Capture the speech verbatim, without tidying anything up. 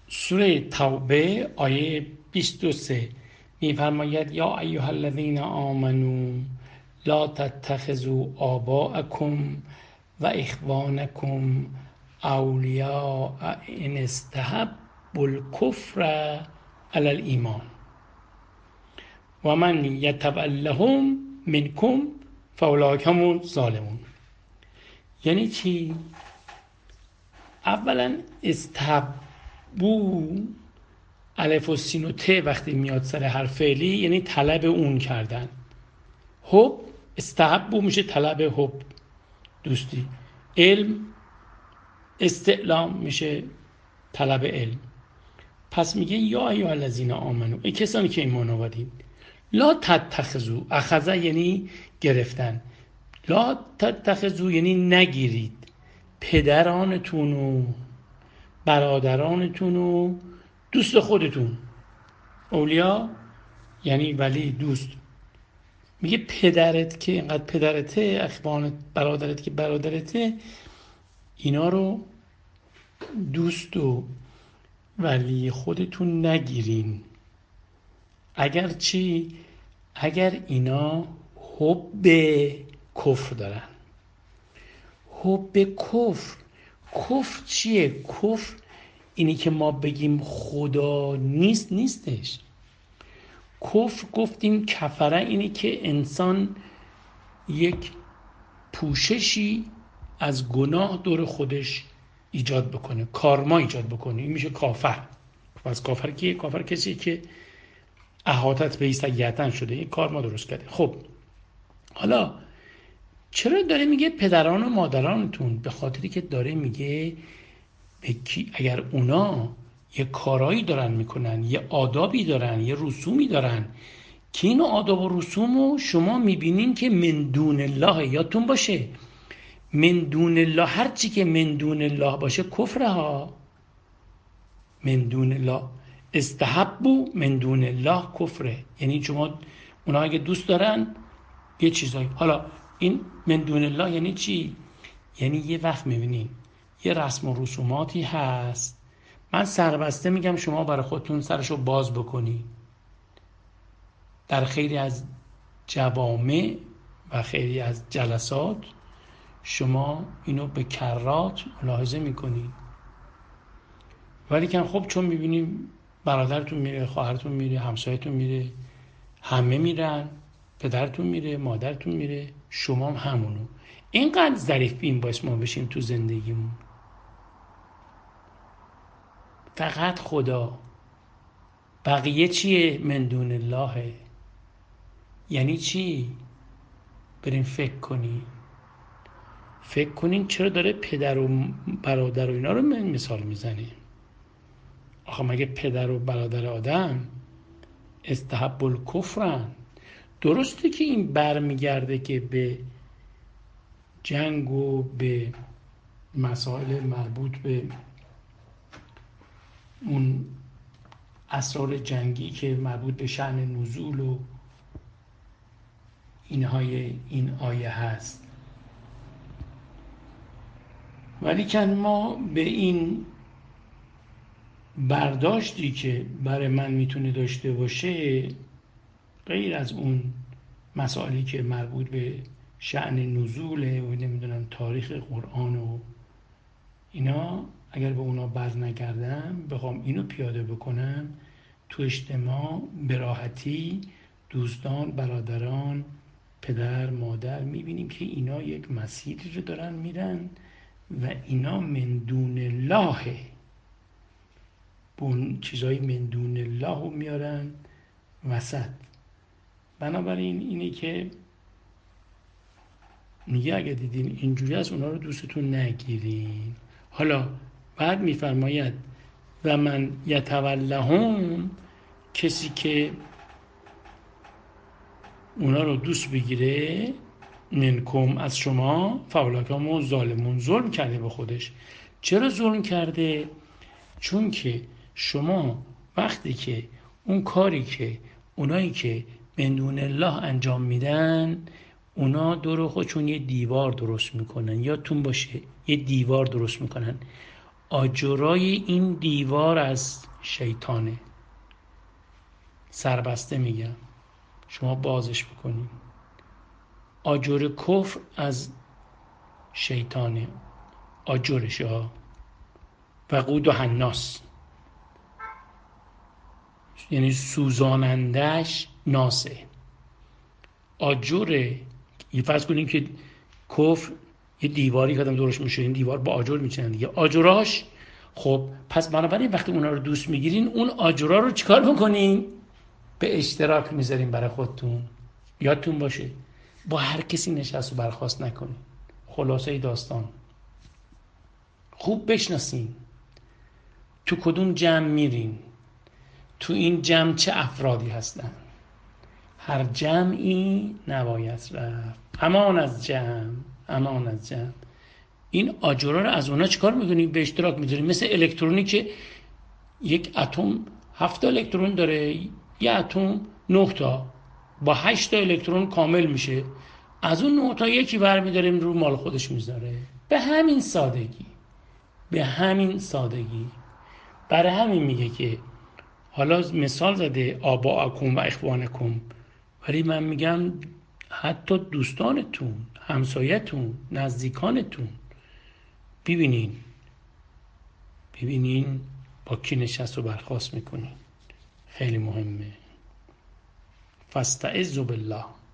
سوره توبه آیه بیست و سه میفرماید یا ایها الذین آمنو لا تتخذوا آباءکم و اخوانکم اولیاء ان استحبوا الکفر علی الایمان و من یتولهم منکم فاولئک هم الظالمون. یعنی چی؟ اولا استحبوا، الف و سین و ت وقتی میاد سر هر فعلی یعنی طلب اون کردن. حب، استحبوا میشه طلب حب، دوستی. علم، استعلام میشه طلب علم. پس میگه یا ایها الذین آمنو، ای کسانی که ایمان آورید، لا تتخذوا، اخذ یعنی گرفتن، لا تتخذوا یعنی نگیرید، پدرانتون و برادرانتون و دوست خودتون. اولیا یعنی ولی، دوست. میگه پدرت که اینقدر پدرته، اخوانت برادرت که برادرته، اینا رو دوست و ولی خودتون نگیرین. اگر چی؟ اگر اینا حب کفر دارن. حب کفر، کفر چیه؟ کفر اینی که ما بگیم خدا نیست، نیستش. کفر گفتیم کفره اینی که انسان یک پوششی از گناه دور خودش ایجاد بکنه، کارما ایجاد بکنه، این میشه کافر. از کافر کیه؟ کافر کسی که احاطت به سیئتن شده، یک کارما درست کرده. خب حالا چرا داره میگه پدران و مادرانتون؟ به خاطری که داره میگه اگر اونا یه کارایی دارن میکنن، یه آدابی دارن، یه رسومی دارن که این آداب و رسومو شما میبینین که من دون الله، یادتون باشه من دون الله، هر چی که من دون الله باشه کفره ها. من دون الله، استحبوا من دون الله کفره، یعنی شما اونا اگه دوست دارن یه چیزایی. حالا این من دون الله یعنی چی؟ یعنی یه وقت میبینین یه رسم و رسوماتی هست، من سربسته میگم شما برای خودتون سرشو باز بکنی. در خیلی از جوامع و خیلی از جلسات شما اینو به کرات ملاحظه میکنی، ولی که خب چون میبینیم برادرتون میره، خواهرتون میره، همسایتون میره، همه میرن، پدرتون میره، مادرتون میره، شما هم همونو. اینقدر ظریف بین باش ما بشیم تو زندگیمون، فقط خدا، بقیه چیه؟ من دون الله. یعنی چی؟ بریم فکر کنی فکر کنین چرا داره پدر و برادر و اینا رو من مثال میزنه؟ آخه مگه پدر و برادر آدم استحب الکفرن؟ درسته که این برمیگرده که به جنگ و به مسائل مربوط به اون اسرار جنگی که مربوط به شأن نزول و اینهای این آیه هست، ولی که ما به این برداشتی که برای من میتونه داشته باشه، غیر از اون مسائلی که مربوط به شأن نزوله و نمیدونم تاریخ قرآن و اینا، اگر به اونا بر نگردم بخوام اینو پیاده بکنم تو اجتماع به راحتی، دوستان، برادران، پدر، مادر، میبینیم که اینا یک مسیری رو دارن میرن و اینا من دون الله، اون چیزای من دون الله رو میارن وسط. بنابراین اینه که میگه اگه دیدین اینجوری از اونا رو دوستتون نگیرین. حالا بعد میفرماید و من یتولهم، کسی که اونا رو دوست بگیره، منکم از شما، فاولئک هم الظالمون، ظلم کرده به خودش. چرا ظلم کرده؟ چون که شما وقتی که اون کاری که اونایی که من دون الله انجام میدن، اونا دور خودشون یه دیوار درست میکنن، یادتون باشه یه دیوار درست میکنن. آجرای این دیوار از شیطانه، سربسته میگم، شما بازش بکنید. آجر کفر از شیطانه، آجرش ها. وقود و حناس یعنی سوزانندش ناسه. آجر، یه فرض کنیم که کفر یه دیواری که آدم دورش میشه، این دیوار با آجر میچینن دیگه، آجراش. خب پس بنابراین وقتی اونا رو دوست میگیرین، اون آجرا رو چیکار میکنین؟ به اشتراک میذارین برای خودتون. یادتون باشه با هر کسی نشست و برخاست نکنین. خلاصه داستان خوب بشناسین تو کدوم جمع میرین، تو این جمع چه افرادی هستن. هر جمعی نباید رفت، امان از جمع، امان از جمع. این آجرا رو از اونا چیکار میکنیم؟ به اشتراک میذاریم. مثل الکترونی که یک اتم هفت الکترون داره، یه اتم نه تا، با هشت تا الکترون کامل میشه. از اون نه تا یکی برمیداریم رو مال خودش میذاره. به همین سادگی، به همین سادگی. برای همین میگه که حالا مثال زده آباءکم و اخوانکم، ولی من میگم حتی دوستانتون، همسایتون، نزدیکانتون. ببینین ببینین با کی نشست و برخاست میکنین. خیلی مهمه. فاستعذوا بالله.